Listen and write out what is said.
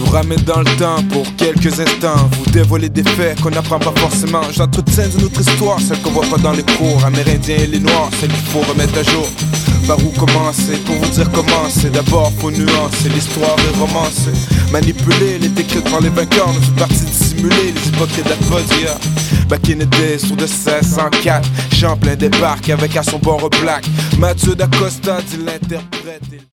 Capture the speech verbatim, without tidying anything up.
vous ramène dans le temps pour quelques instants. Vous dévoilez des faits qu'on n'apprend pas forcément. J'entretiens de notre histoire, celle qu'on voit pas dans les cours. Amérindiens et les noirs, celle qu'il faut remettre à jour. Par où commencer, pour vous dire comment c'est. D'abord faut nuancer, l'histoire est romancée. Manipulée, elle est écrite par les vainqueurs. Nous sommes partis dissimuler les hypocrites d'Apodria. Back in the days, sur de seize cent quatre, Champlain débarque avec à son bord un black. Mathieu d'Acosta dit l'interprète.